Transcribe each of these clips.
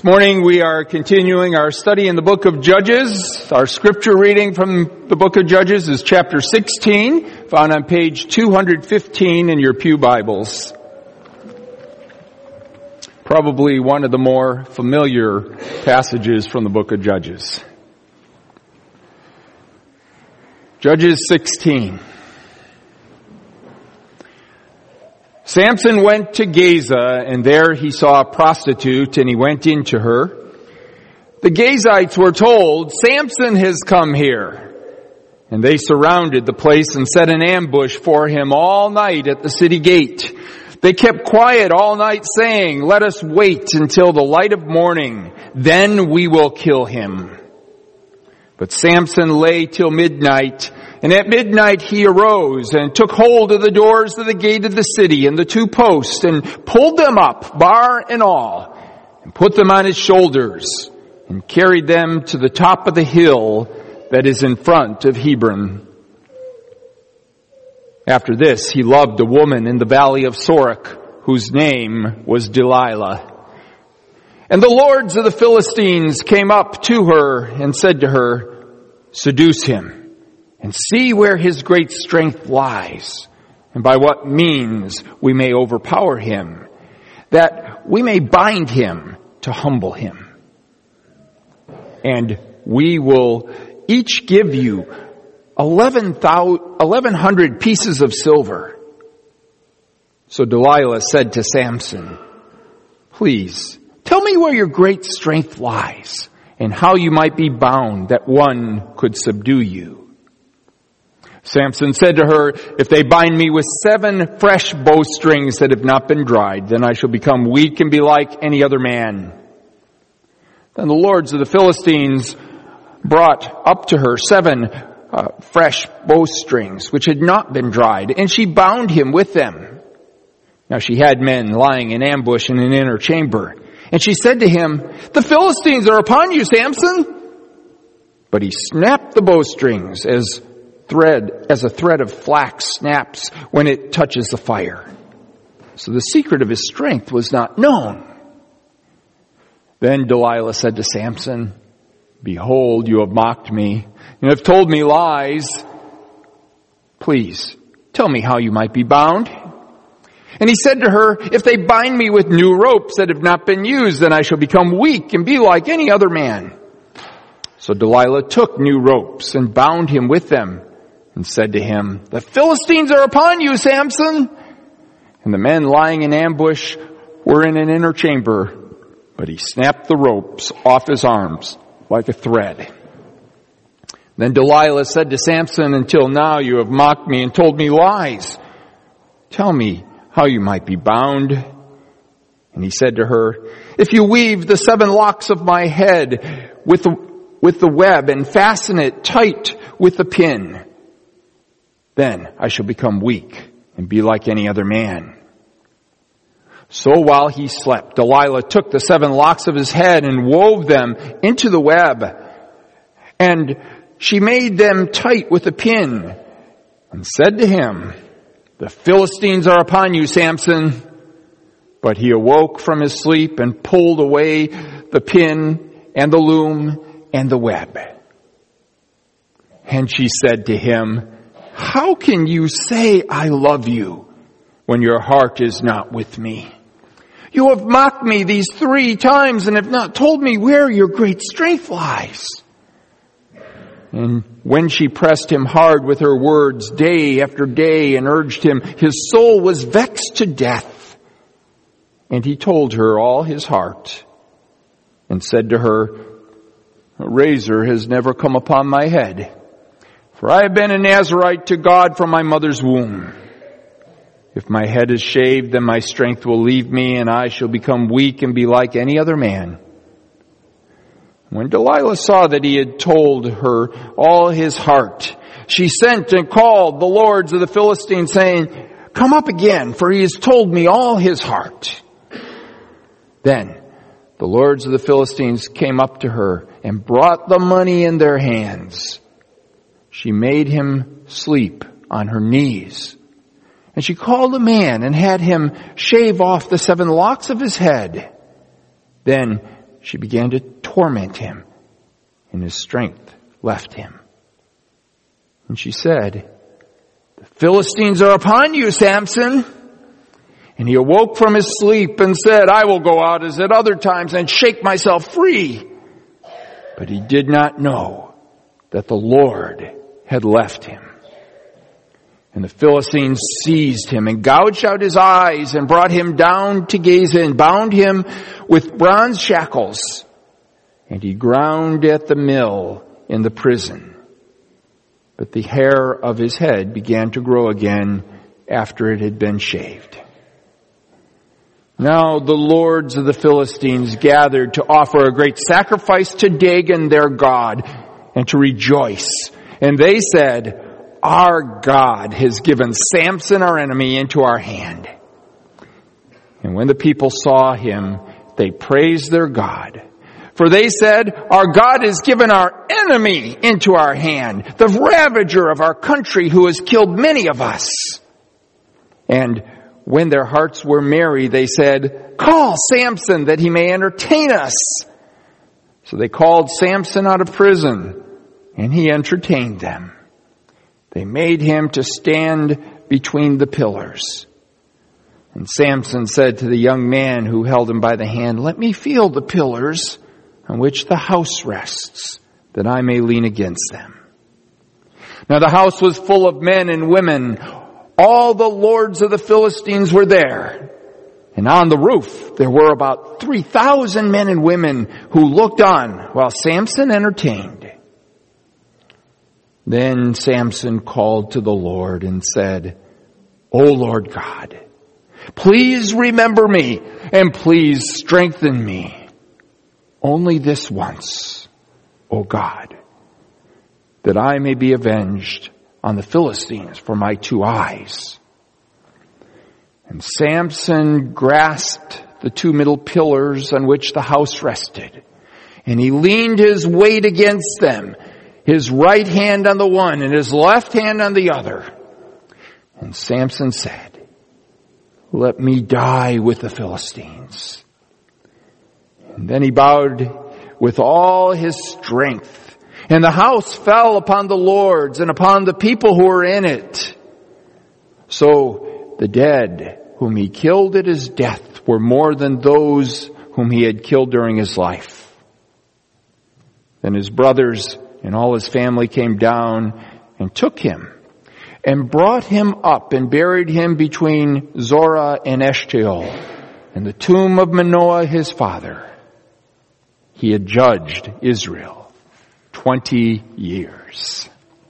This morning we are continuing our study in the book of Judges. Our scripture reading from the book of Judges is chapter 16, found on page 215 in your pew Bibles. Probably one of the more familiar passages from the book of Judges. Judges 16. Samson went to Gaza, and there he saw a prostitute, and he went into her. The Gazites were told, "Samson has come here." And they surrounded the place and set an ambush for him all night at the city gate. They kept quiet all night, saying, "Let us wait until the light of morning, then we will kill him." But Samson lay till midnight, and at midnight he arose and took hold of the doors of the gate of the city and the two posts and pulled them up, bar and all, and put them on his shoulders and carried them to the top of the hill that is in front of Hebron. After this, he loved a woman in the valley of Sorek, whose name was Delilah. And the lords of the Philistines came up to her and said to her, "Seduce him, and see where his great strength lies, and by what means we may overpower him, that we may bind him to humble him. And we will each give you 1,100 pieces of silver." So Delilah said to Samson, "Please, tell me where your great strength lies, and how you might be bound that one could subdue you." Samson said to her, "If they bind me with 7 fresh bowstrings that have not been dried, then I shall become weak and be like any other man." Then the lords of the Philistines brought up to her 7 fresh bowstrings, which had not been dried, and she bound him with them. Now she had men lying in ambush in an inner chamber. And she said to him, "The Philistines are upon you, Samson." But he snapped the bowstrings as a thread of flax snaps when it touches the fire. So the secret of his strength was not known. Then Delilah said to Samson, "Behold, you have mocked me and have told me lies. Please, tell me how you might be bound." And he said to her, "If they bind me with new ropes that have not been used, then I shall become weak and be like any other man." So Delilah took new ropes and bound him with them and said to him, "The Philistines are upon you, Samson." And the men lying in ambush were in an inner chamber, but he snapped the ropes off his arms like a thread. Then Delilah said to Samson, "Until now you have mocked me and told me lies. Tell me how you might be bound." And he said to her, "If you weave the 7 locks of my head with the web and fasten it tight with the pin, then I shall become weak and be like any other man." So while he slept, Delilah took the 7 locks of his head and wove them into the web, and she made them tight with a pin and said to him, "The Philistines are upon you, Samson." But he awoke from his sleep and pulled away the pin and the loom and the web. And she said to him, "How can you say I love you when your heart is not with me? You have mocked me these 3 times and have not told me where your great strength lies." And when she pressed him hard with her words day after day and urged him, his soul was vexed to death. And he told her all his heart and said to her, "A razor has never come upon my head, for I have been a Nazirite to God from my mother's womb. If my head is shaved, then my strength will leave me, and I shall become weak and be like any other man." When Delilah saw that he had told her all his heart, she sent and called the lords of the Philistines, saying, "Come up again, for he has told me all his heart." Then the lords of the Philistines came up to her and brought the money in their hands. She made him sleep on her knees. And she called a man and had him shave off the 7 locks of his head. Then she began to torment him, and his strength left him. And she said, "The Philistines are upon you, Samson." And he awoke from his sleep and said, "I will go out as at other times and shake myself free." But he did not know that the Lord had left him. And the Philistines seized him and gouged out his eyes and brought him down to Gaza and bound him with bronze shackles. And he ground at the mill in the prison. But the hair of his head began to grow again after it had been shaved. Now the lords of the Philistines gathered to offer a great sacrifice to Dagon their god and to rejoice. And they said, "Our God has given Samson our enemy into our hand." And when the people saw him, they praised their God. For they said, "Our God has given our enemy into our hand, the ravager of our country who has killed many of us." And when their hearts were merry, they said, "Call Samson that he may entertain us." So they called Samson out of prison, and he entertained them. They made him to stand between the pillars. And Samson said to the young man who held him by the hand, "Let me feel the pillars on which the house rests, that I may lean against them." Now the house was full of men and women. All the lords of the Philistines were there. And on the roof there were about 3,000 men and women who looked on while Samson entertained. Then Samson called to the Lord and said, "O Lord God, please remember me and please strengthen me. Only this once, O God, that I may be avenged on the Philistines for my 2 eyes." And Samson grasped the 2 middle pillars on which the house rested, and he leaned his weight against them, his right hand on the one and his left hand on the other. And Samson said, "Let me die with the Philistines." And then he bowed with all his strength, and the house fell upon the lords and upon the people who were in it. So the dead whom he killed at his death were more than those whom he had killed during his life. Then his brothers and all his family came down and took him and brought him up and buried him between Zorah and Eshtaol in the tomb of Manoah his father. He had judged Israel 20 years.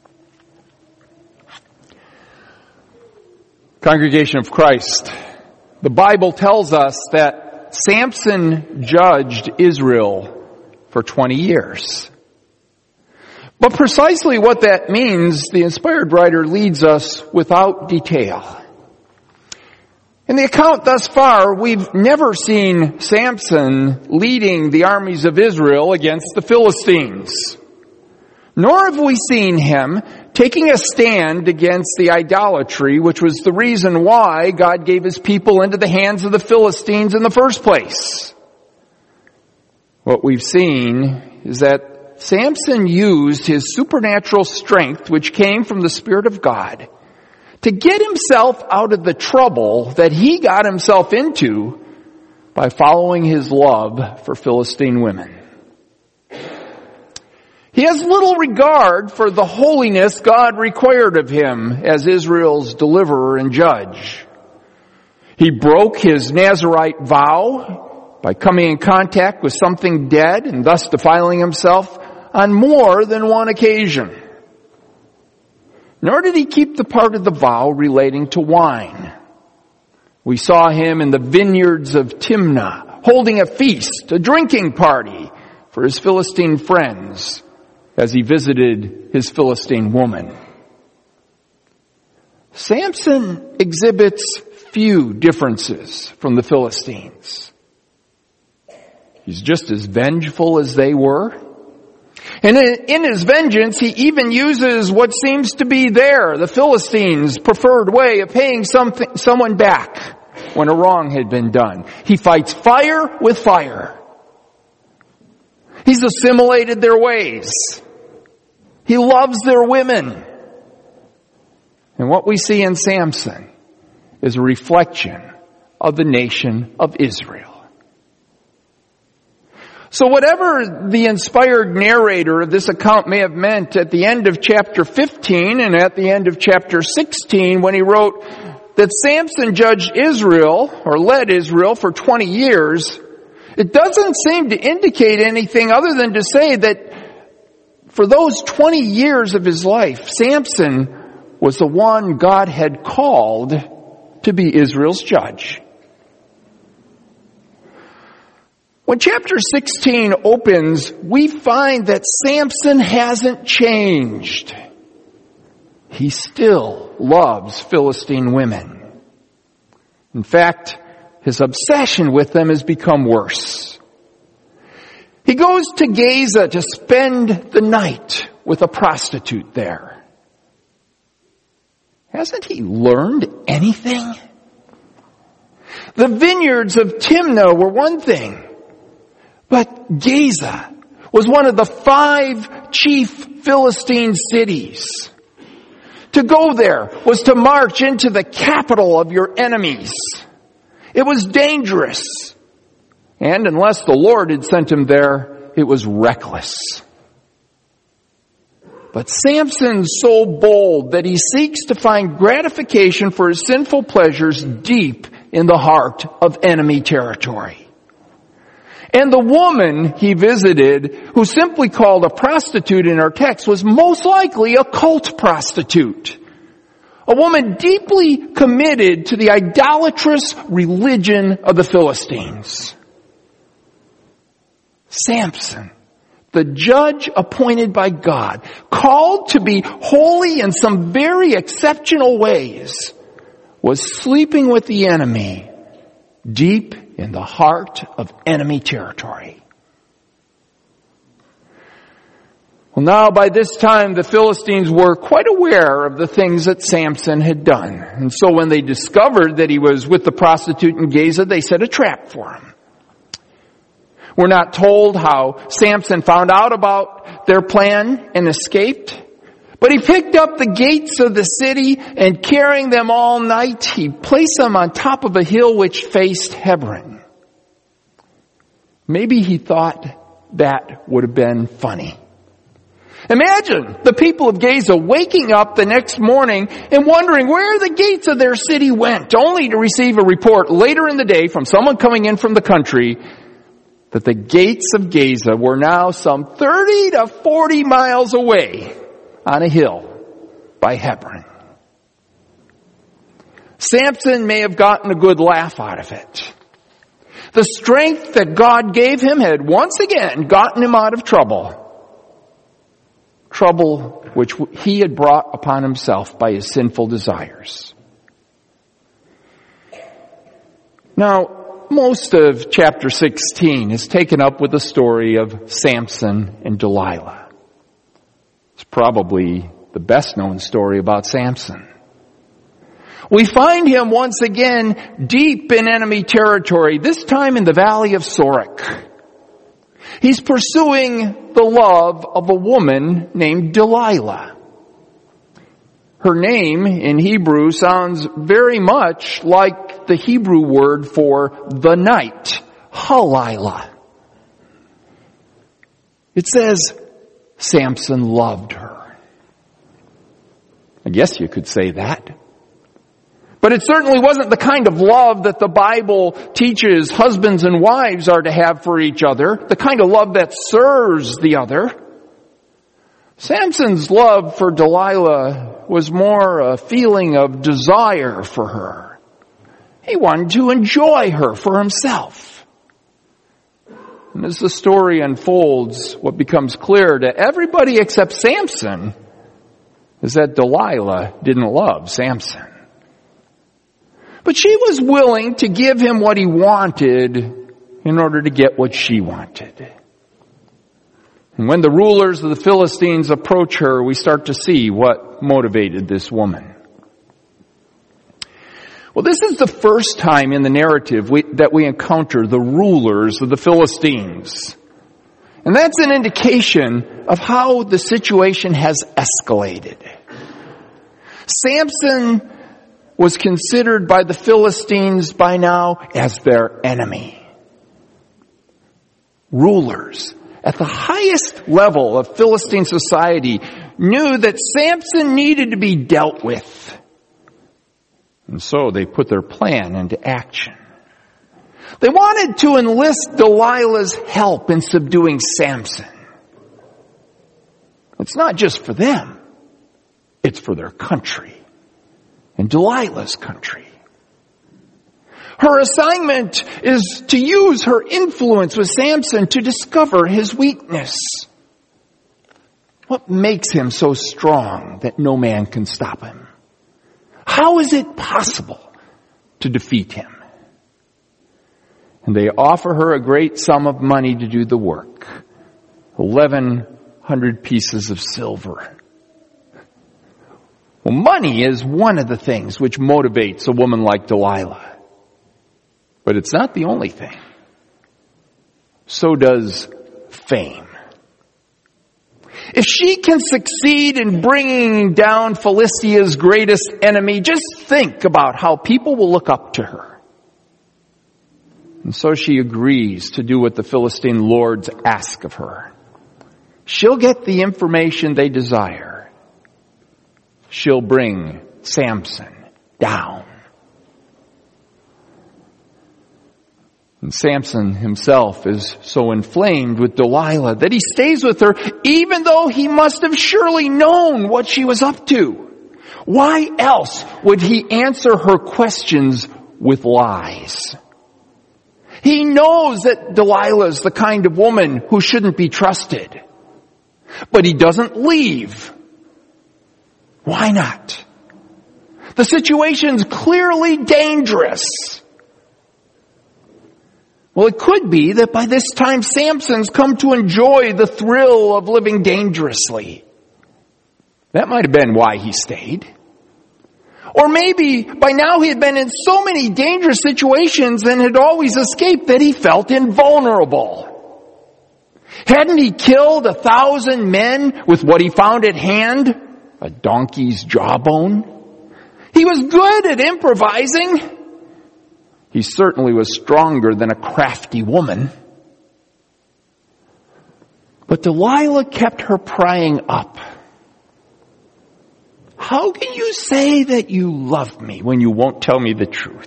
Congregation of Christ, the Bible tells us that Samson judged Israel for 20 years. But precisely what that means, the inspired writer leads us without detail. In the account thus far, we've never seen Samson leading the armies of Israel against the Philistines. Nor have we seen him taking a stand against the idolatry, which was the reason why God gave his people into the hands of the Philistines in the first place. What we've seen is that Samson used his supernatural strength, which came from the Spirit of God, to get himself out of the trouble that he got himself into by following his love for Philistine women. He has little regard for the holiness God required of him as Israel's deliverer and judge. He broke his Nazirite vow by coming in contact with something dead and thus defiling himself on more than one occasion. Nor did he keep the part of the vow relating to wine. We saw him in the vineyards of Timnah, holding a feast, a drinking party for his Philistine friends as he visited his Philistine woman. Samson exhibits few differences from the Philistines. He's just as vengeful as they were. And in his vengeance, he even uses what seems to be the Philistines' preferred way of paying someone back when a wrong had been done. He fights fire with fire. He's assimilated their ways. He loves their women. And what we see in Samson is a reflection of the nation of Israel. So whatever the inspired narrator of this account may have meant at the end of chapter 15 and at the end of chapter 16 when he wrote that Samson judged Israel or led Israel for 20 years, it doesn't seem to indicate anything other than to say that for those 20 years of his life, Samson was the one God had called to be Israel's judge. When chapter 16 opens, we find that Samson hasn't changed. He still loves Philistine women. In fact, his obsession with them has become worse. He goes to Gaza to spend the night with a prostitute there. Hasn't he learned anything? The vineyards of Timnah were one thing, but Gaza was one of the 5 chief Philistine cities. To go there was to march into the capital of your enemies. It was dangerous. And unless the Lord had sent him there, it was reckless. But Samson's so bold that he seeks to find gratification for his sinful pleasures deep in the heart of enemy territory. And the woman he visited, who simply called a prostitute in our text, was most likely a cult prostitute. A woman deeply committed to the idolatrous religion of the Philistines. Samson, the judge appointed by God, called to be holy in some very exceptional ways, was sleeping with the enemy deep in the heart of enemy territory. Well, now by this time the Philistines were quite aware of the things that Samson had done. And so when they discovered that he was with the prostitute in Gaza, they set a trap for him. We're not told how Samson found out about their plan and escaped. But he picked up the gates of the city and carrying them all night, he placed them on top of a hill which faced Hebron. Maybe he thought that would have been funny. Imagine the people of Gaza waking up the next morning and wondering where the gates of their city went, only to receive a report later in the day from someone coming in from the country that the gates of Gaza were now some 30 to 40 miles away on a hill by Hebron. Samson may have gotten a good laugh out of it. The strength that God gave him had once again gotten him out of trouble. Trouble which he had brought upon himself by his sinful desires. Now, most of chapter 16 is taken up with the story of Samson and Delilah. It's probably the best known story about Samson. We find him once again deep in enemy territory, this time in the valley of Sorek. He's pursuing the love of a woman named Delilah. Her name in Hebrew sounds very much like the Hebrew word for the night, Halilah. It says Samson loved her. I guess you could say that. But it certainly wasn't the kind of love that the Bible teaches husbands and wives are to have for each other, the kind of love that serves the other. Samson's love for Delilah was more a feeling of desire for her. He wanted to enjoy her for himself. And as the story unfolds, what becomes clear to everybody except Samson is that Delilah didn't love Samson. But she was willing to give him what he wanted in order to get what she wanted. And when the rulers of the Philistines approach her, we start to see what motivated this woman. Well, this is the first time in the narrative that we encounter the rulers of the Philistines. And that's an indication of how the situation has escalated. Samson was considered by the Philistines by now as their enemy. Rulers at the highest level of Philistine society knew that Samson needed to be dealt with. And so they put their plan into action. They wanted to enlist Delilah's help in subduing Samson. It's not just for them. It's for their country and Delilah's country. Her assignment is to use her influence with Samson to discover his weakness. What makes him so strong that no man can stop him? How is it possible to defeat him? And they offer her a great sum of money to do the work. 1,100 pieces of silver. Well, money is one of the things which motivates a woman like Delilah. But it's not the only thing. So does fame. If she can succeed in bringing down Philistia's greatest enemy, just think about how people will look up to her. And so she agrees to do what the Philistine lords ask of her. She'll get the information they desire. She'll bring Samson down. And Samson himself is so inflamed with Delilah that he stays with her even though he must have surely known what she was up to. Why else would he answer her questions with lies? He knows that Delilah's the kind of woman who shouldn't be trusted. But he doesn't leave. Why not? The situation's clearly dangerous. Well, it could be that by this time Samson's come to enjoy the thrill of living dangerously. That might have been why he stayed. Or maybe by now he had been in so many dangerous situations and had always escaped that he felt invulnerable. Hadn't he killed 1,000 men with what he found at hand? A donkey's jawbone? He was good at improvising. He certainly was stronger than a crafty woman. But Delilah kept her prying up. How can you say that you love me when you won't tell me the truth?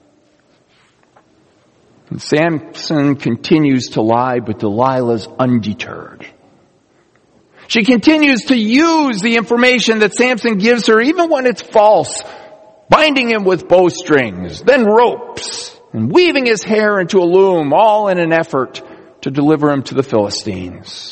And Samson continues to lie, but Delilah's undeterred. She continues to use the information that Samson gives her, even when it's false, binding him with bowstrings, then ropes, and weaving his hair into a loom, all in an effort to deliver him to the Philistines.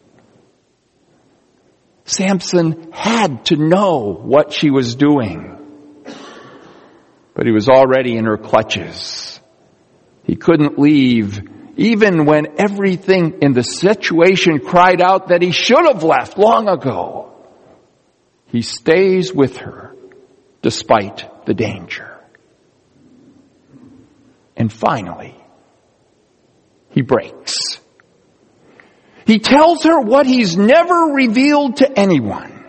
Samson had to know what she was doing, but he was already in her clutches. He couldn't leave, even when everything in the situation cried out that he should have left long ago. He stays with her despite the danger. And finally, he breaks. He tells her what he's never revealed to anyone.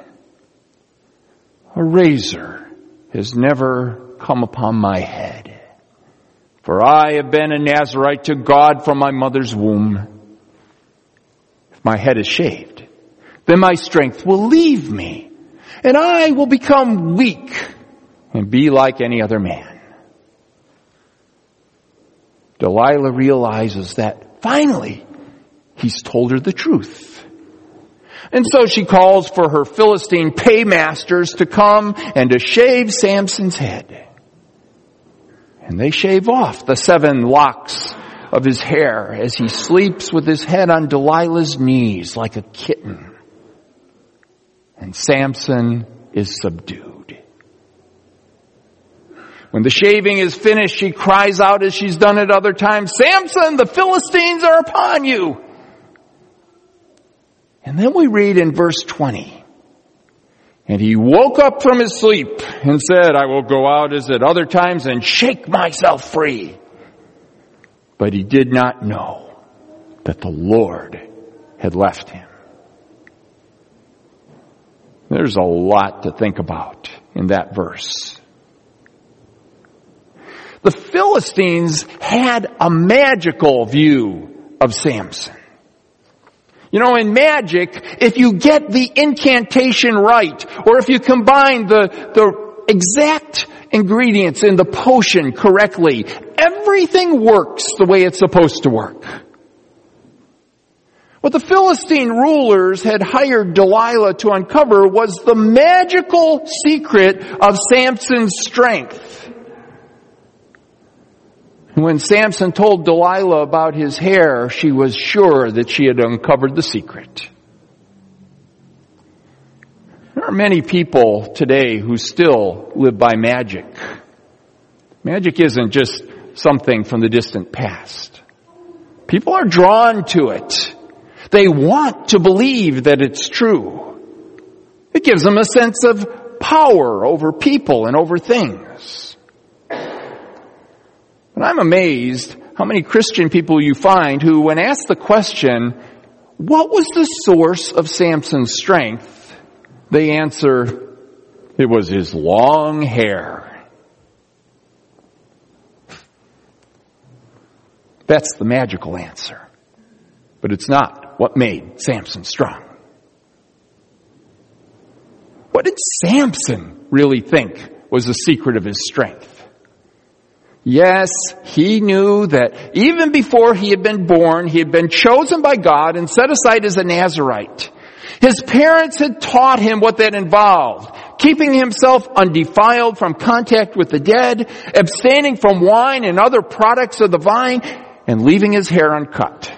A razor has never come upon my head, for I have been a Nazirite to God from my mother's womb. If my head is shaved, then my strength will leave me, and I will become weak and be like any other man. Delilah realizes that finally he's told her the truth. And so she calls for her Philistine paymasters to come and to shave Samson's head. And they shave off the 7 locks of his hair as he sleeps with his head on Delilah's knees like a kitten. And Samson is subdued. When the shaving is finished, she cries out as she's done at other times, "Samson, the Philistines are upon you!" And then we read in verse 20, "And he woke up from his sleep and said, I will go out as at other times and shake myself free. But he did not know that the Lord had left him. There's a lot to think about in that verse. The Philistines had a magical view of Samson. You know, in magic, if you get the incantation right, or if you combine the exact ingredients in the potion correctly, everything works the way it's supposed to work. What the Philistine rulers had hired Delilah to uncover was the magical secret of Samson's strength. When Samson told Delilah about his hair, she was sure that she had uncovered the secret. There are many people today who still live by magic. Magic isn't just something from the distant past. People are drawn to it. They want to believe that it's true. It gives them a sense of power over people and over things. But I'm amazed how many Christian people you find who, when asked the question, what was the source of Samson's strength, they answer, it was his long hair. That's the magical answer. But it's not what made Samson strong. What did Samson really think was the secret of his strength? Yes, he knew that even before he had been born, he had been chosen by God and set aside as a Nazirite. His parents had taught him what that involved, keeping himself undefiled from contact with the dead, abstaining from wine and other products of the vine, and leaving his hair uncut.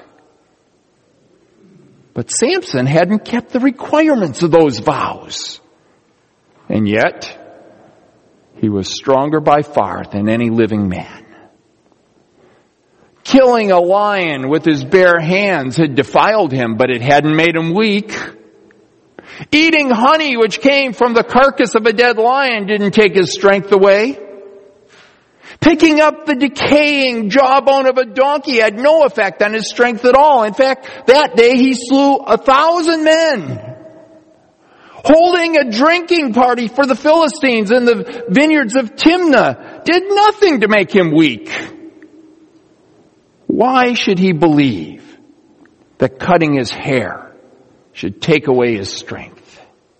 But Samson hadn't kept the requirements of those vows. And yet, he was stronger by far than any living man. Killing a lion with his bare hands had defiled him, but it hadn't made him weak. Eating honey which came from the carcass of a dead lion didn't take his strength away. Picking up the decaying jawbone of a donkey had no effect on his strength at all. In fact, that day he slew 1,000 men. Holding a drinking party for the Philistines in the vineyards of Timnah did nothing to make him weak. Why should he believe that cutting his hair should take away his strength?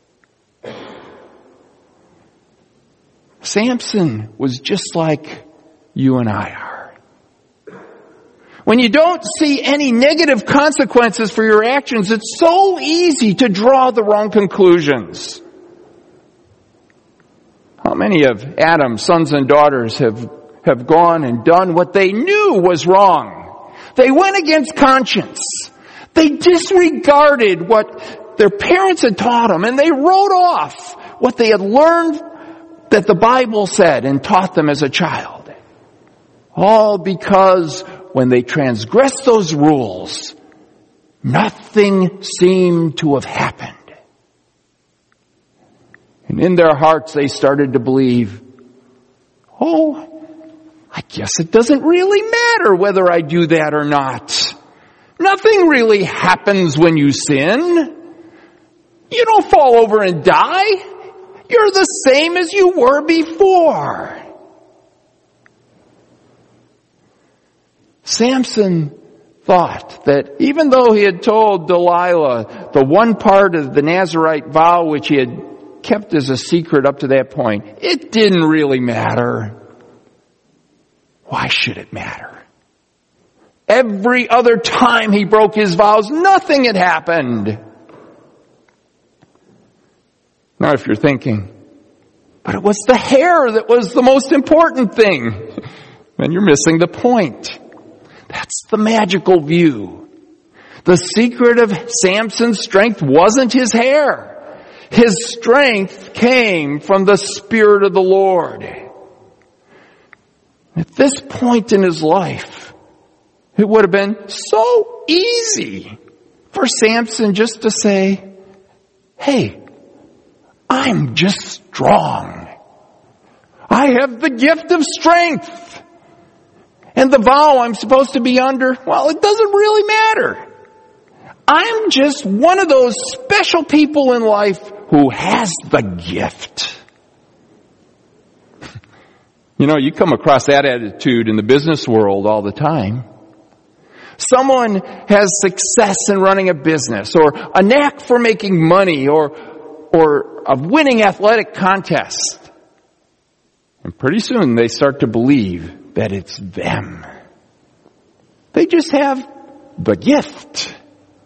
Samson was just like you and I are. When you don't see any negative consequences for your actions, it's so easy to draw the wrong conclusions. How many of Adam's sons and daughters have gone and done what they knew was wrong? They went against conscience. They disregarded what their parents had taught them, and they wrote off what they had learned that the Bible said and taught them as a child. All because when they transgressed those rules, nothing seemed to have happened. And in their hearts they started to believe, oh, I guess it doesn't really matter whether I do that or not. Nothing really happens when you sin. You don't fall over and die. You're the same as you were before. Samson thought that even though he had told Delilah the one part of the Nazirite vow which he had kept as a secret up to that point, it didn't really matter. Why should it matter? Every other time he broke his vows, nothing had happened. Now if you're thinking, but it was the hair that was the most important thing, then you're missing the point. That's the magical view. The secret of Samson's strength wasn't his hair. His strength came from the Spirit of the Lord. At this point in his life, it would have been so easy for Samson just to say, hey, I'm just strong. I have the gift of strength. And the vow I'm supposed to be under, well, it doesn't really matter. I'm just one of those special people in life who has the gift. You know, you come across that attitude in the business world all the time. Someone has success in running a business, or a knack for making money, or a winning athletic contest. And pretty soon they start to believe that it's them. They just have the gift.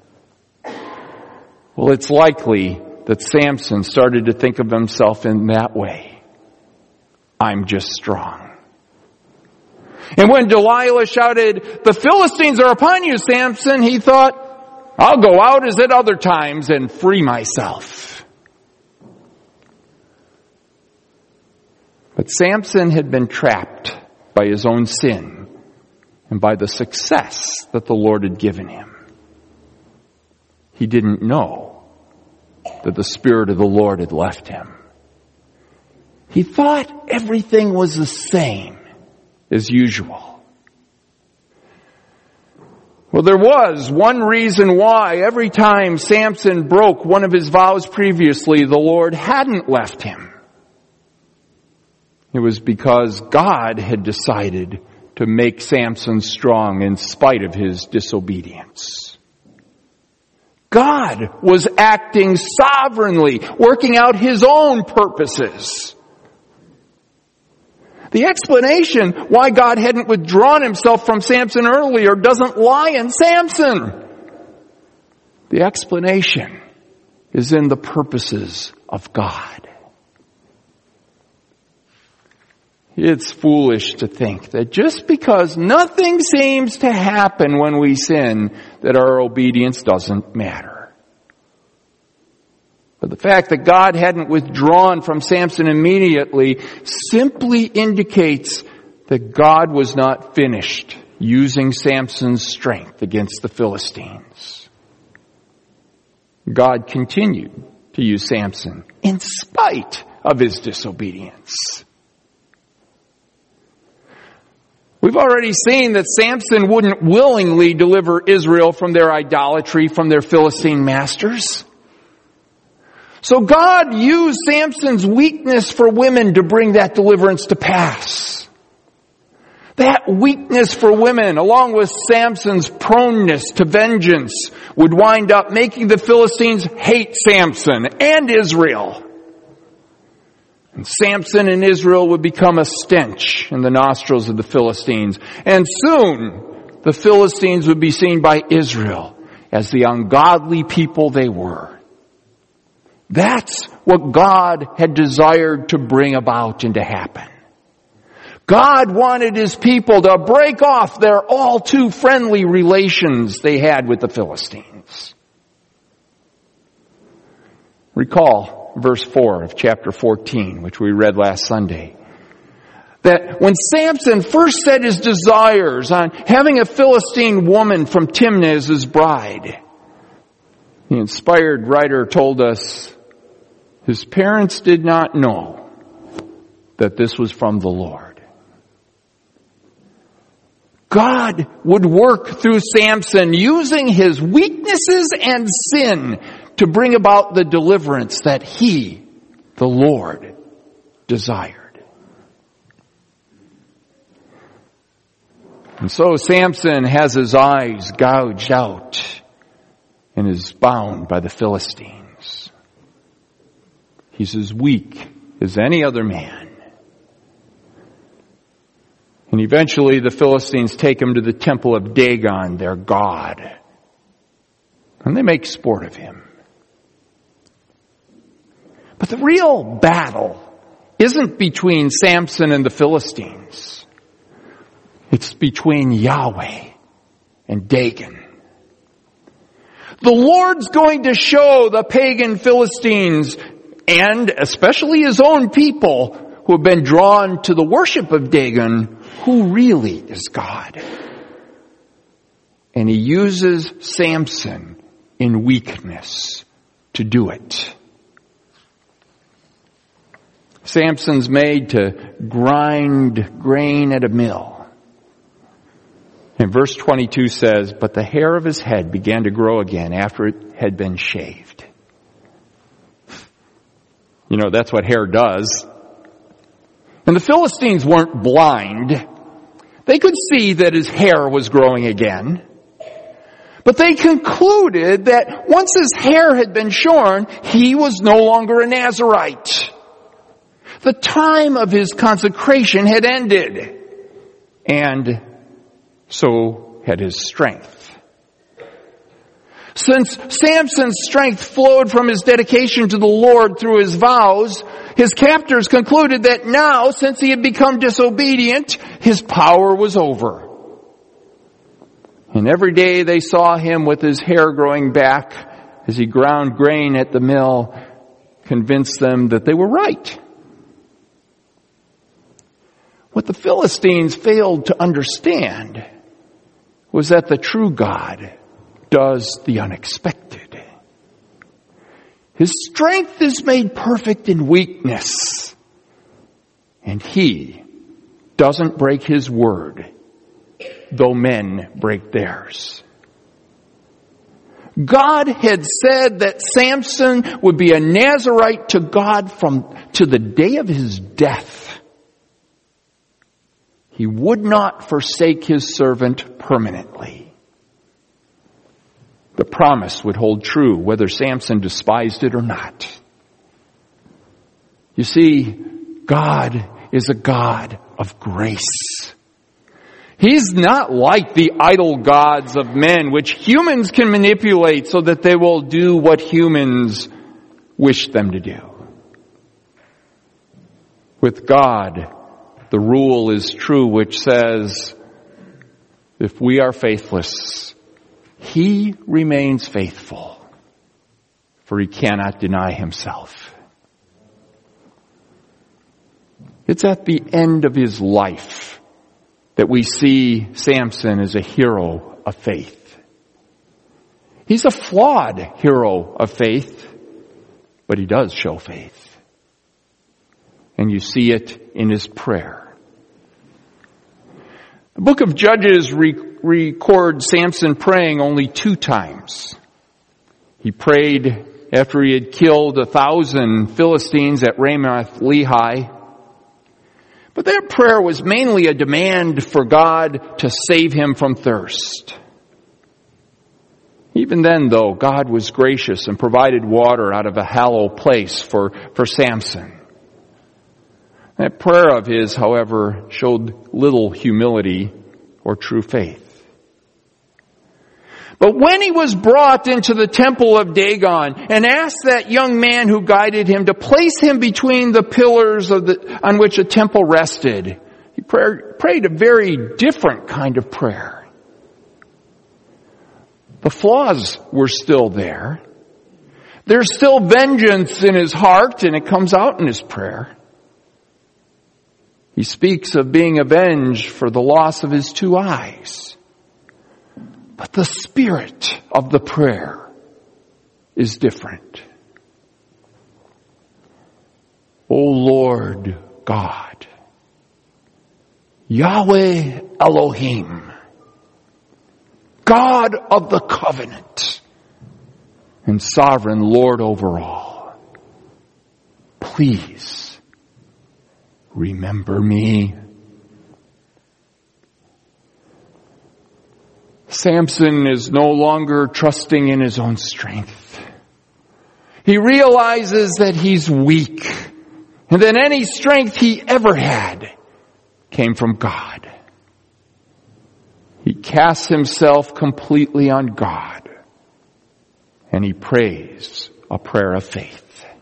Well, it's likely that Samson started to think of himself in that way. I'm just strong. And when Delilah shouted, "The Philistines are upon you, Samson," he thought, "I'll go out as at other times and free myself." But Samson had been trapped by his own sin and by the success that the Lord had given him. He didn't know that the Spirit of the Lord had left him. He thought everything was the same as usual. Well, there was one reason why every time Samson broke one of his vows previously, the Lord hadn't left him. It was because God had decided to make Samson strong in spite of his disobedience. God was acting sovereignly, working out His own purposes. The explanation why God hadn't withdrawn Himself from Samson earlier doesn't lie in Samson. The explanation is in the purposes of God. It's foolish to think that just because nothing seems to happen when we sin, that our obedience doesn't matter. But the fact that God hadn't withdrawn from Samson immediately simply indicates that God was not finished using Samson's strength against the Philistines. God continued to use Samson in spite of his disobedience. We've already seen that Samson wouldn't willingly deliver Israel from their idolatry, from their Philistine masters. So God used Samson's weakness for women to bring that deliverance to pass. That weakness for women, along with Samson's proneness to vengeance, would wind up making the Philistines hate Samson and Israel. And Samson and Israel would become a stench in the nostrils of the Philistines. And soon, the Philistines would be seen by Israel as the ungodly people they were. That's what God had desired to bring about and to happen. God wanted His people to break off their all too friendly relations they had with the Philistines. Recall verse 4 of chapter 14, which we read last Sunday. That when Samson first set his desires on having a Philistine woman from Timnah as his bride, the inspired writer told us his parents did not know that this was from the Lord. God would work through Samson using his weaknesses and sin to bring about the deliverance that He, the Lord, desired. And so Samson has his eyes gouged out and is bound by the Philistines. He's as weak as any other man. And eventually the Philistines take him to the temple of Dagon, their god. And they make sport of him. But the real battle isn't between Samson and the Philistines. It's between Yahweh and Dagon. The Lord's going to show the pagan Philistines, and especially His own people who have been drawn to the worship of Dagon, who really is God. And He uses Samson in weakness to do it. Samson's made to grind grain at a mill. And verse 22 says, but the hair of his head began to grow again after it had been shaved. You know, that's what hair does. And the Philistines weren't blind. They could see that his hair was growing again. But they concluded that once his hair had been shorn, he was no longer a Nazirite. The time of his consecration had ended. And so had his strength. Since Samson's strength flowed from his dedication to the Lord through his vows, his captors concluded that now, since he had become disobedient, his power was over. And every day they saw him with his hair growing back as he ground grain at the mill, convinced them that they were right. What the Philistines failed to understand was that the true God does the unexpected. His strength is made perfect in weakness, and he doesn't break his word, though men break theirs. God had said that Samson would be a Nazirite to God to the day of his death. He would not forsake his servant permanently. The promise would hold true whether Samson despised it or not. You see, God is a God of grace. He's not like the idol gods of men, which humans can manipulate so that they will do what humans wish them to do. With God, the rule is true, which says, if we are faithless, he remains faithful, for he cannot deny himself. It's at the end of his life that we see Samson as a hero of faith. He's a flawed hero of faith, but he does show faith. And you see it in his prayer. The book of Judges records Samson praying only 2 times. He prayed after he had killed 1,000 Philistines at Ramoth-Lehi. But that prayer was mainly a demand for God to save him from thirst. Even then, though, God was gracious and provided water out of a hollow place for Samson. That prayer of his, however, showed little humility or true faith. But when he was brought into the temple of Dagon and asked that young man who guided him to place him between the pillars on which the temple rested, he prayed a very different kind of prayer. The flaws were still there. There's still vengeance in his heart, and it comes out in his prayer. He speaks of being avenged for the loss of his 2 eyes. But the spirit of the prayer is different. O Lord God, Yahweh Elohim, God of the covenant and sovereign Lord over all, please remember me. Samson is no longer trusting in his own strength. He realizes that he's weak and that any strength he ever had came from God. He casts himself completely on God and he prays a prayer of faith.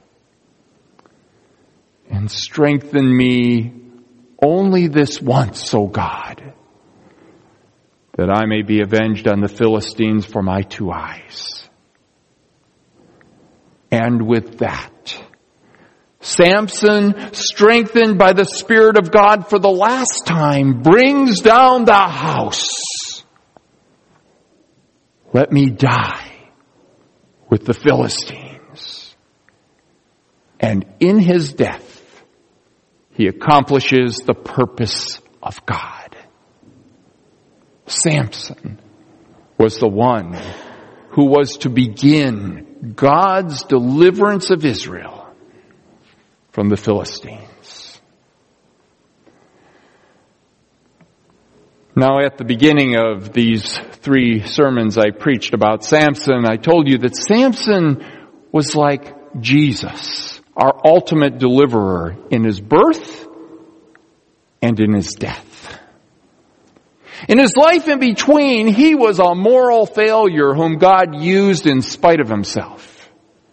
And strengthen me only this once, O God, that I may be avenged on the Philistines for my 2 eyes. And with that, Samson, strengthened by the Spirit of God for the last time, brings down the house. Let me die with the Philistines. And in his death, he accomplishes the purpose of God. Samson was the one who was to begin God's deliverance of Israel from the Philistines. Now, at the beginning of these 3 sermons I preached about Samson, I told you that Samson was like Jesus, our ultimate deliverer in his birth and in his death. In his life in between, he was a moral failure whom God used in spite of himself.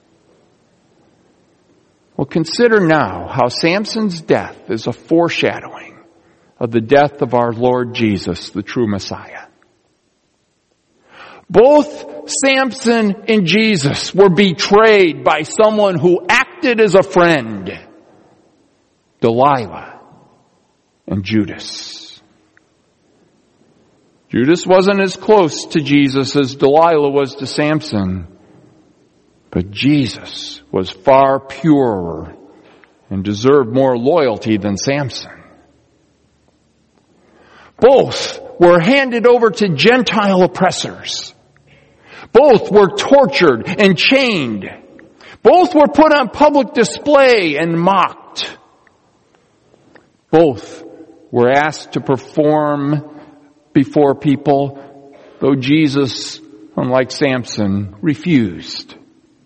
Well, consider now how Samson's death is a foreshadowing of the death of our Lord Jesus, the true Messiah. Both Samson and Jesus were betrayed by someone who acted as a friend, Delilah and Judas. Judas wasn't as close to Jesus as Delilah was to Samson, but Jesus was far purer and deserved more loyalty than Samson. Both were handed over to Gentile oppressors. Both were tortured and chained. Both were put on public display and mocked. Both were asked to perform before people, though Jesus, unlike Samson, refused.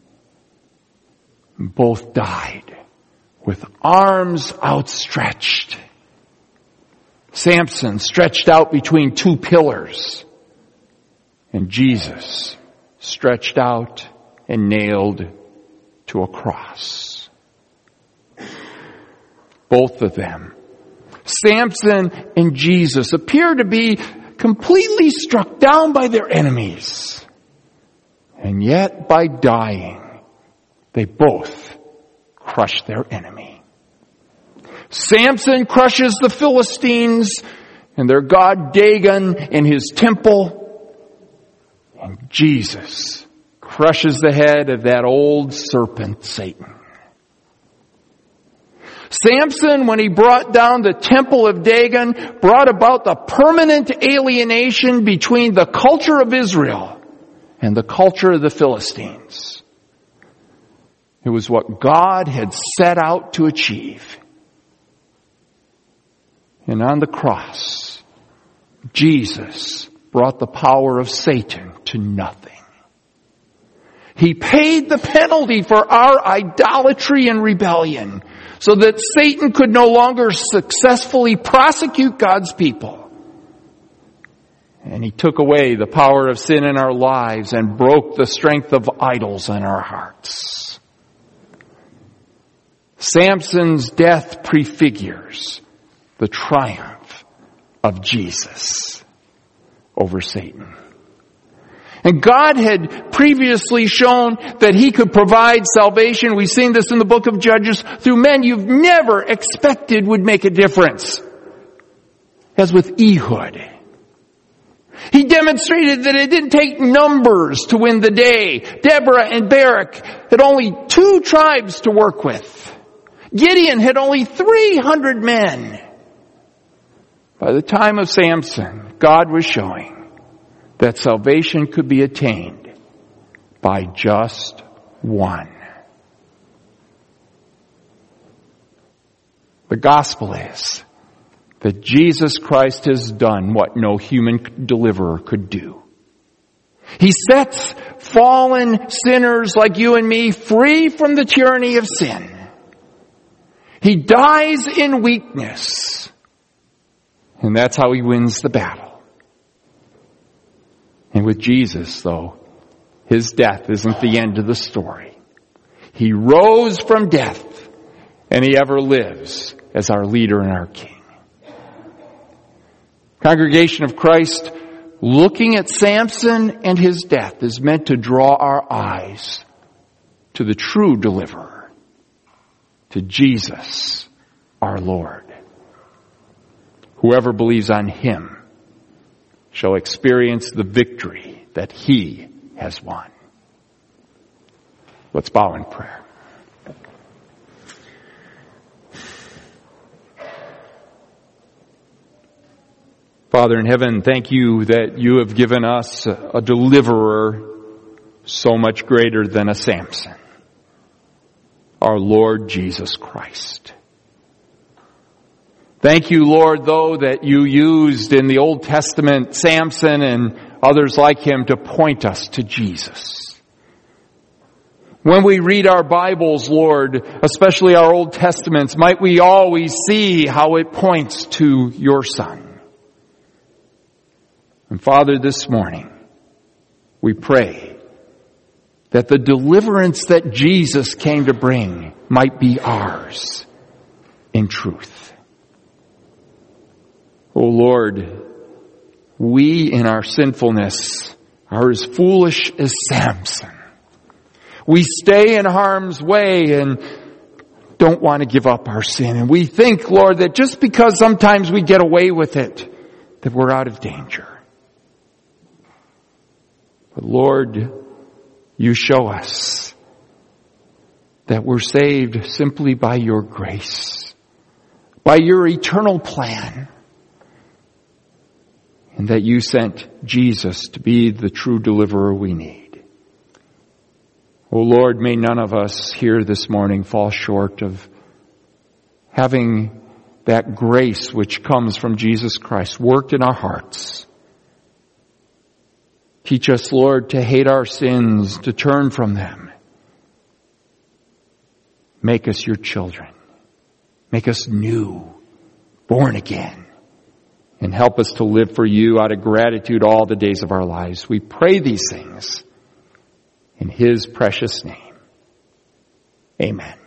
Both died with arms outstretched. Samson stretched out between 2 pillars, and Jesus stretched out and nailed to a cross. Both of them, Samson and Jesus, appear to be completely struck down by their enemies. And yet, by dying, they both crush their enemy. Samson crushes the Philistines and their god Dagon in his temple. And Jesus crushes the head of that old serpent, Satan. Samson, when he brought down the temple of Dagon, brought about the permanent alienation between the culture of Israel and the culture of the Philistines. It was what God had set out to achieve. And on the cross, Jesus brought the power of Satan to nothing. He paid the penalty for our idolatry and rebellion, so that Satan could no longer successfully prosecute God's people. And he took away the power of sin in our lives and broke the strength of idols in our hearts. Samson's death prefigures the triumph of Jesus over Satan. And God had previously shown that He could provide salvation. We've seen this in the book of Judges through men you've never expected would make a difference. As with Ehud. He demonstrated that it didn't take numbers to win the day. Deborah and Barak had only 2 tribes to work with. Gideon had only 300 men. By the time of Samson, God was showing that salvation could be attained by just one. The gospel is that Jesus Christ has done what no human deliverer could do. He sets fallen sinners like you and me free from the tyranny of sin. He dies in weakness. And that's how He wins the battle. And with Jesus, though, His death isn't the end of the story. He rose from death, and He ever lives as our leader and our King. Congregation of Christ, looking at Samson and his death is meant to draw our eyes to the true deliverer, to Jesus, our Lord. Whoever believes on Him shall experience the victory that He has won. Let's bow in prayer. Father in heaven, thank you that you have given us a deliverer so much greater than a Samson, our Lord Jesus Christ. Thank you, Lord, though, that you used in the Old Testament Samson and others like him to point us to Jesus. When we read our Bibles, Lord, especially our Old Testaments, might we always see how it points to your Son. And Father, this morning, we pray that the deliverance that Jesus came to bring might be ours in truth. Oh Lord, we in our sinfulness are as foolish as Samson. We stay in harm's way and don't want to give up our sin. And we think, Lord, that just because sometimes we get away with it, that we're out of danger. But Lord, you show us that we're saved simply by your grace, by your eternal plan, and that you sent Jesus to be the true deliverer we need. Oh Lord, may none of us here this morning fall short of having that grace which comes from Jesus Christ worked in our hearts. Teach us, Lord, to hate our sins, to turn from them. Make us your children. Make us new, born again. And help us to live for you out of gratitude all the days of our lives. We pray these things in his precious name. Amen.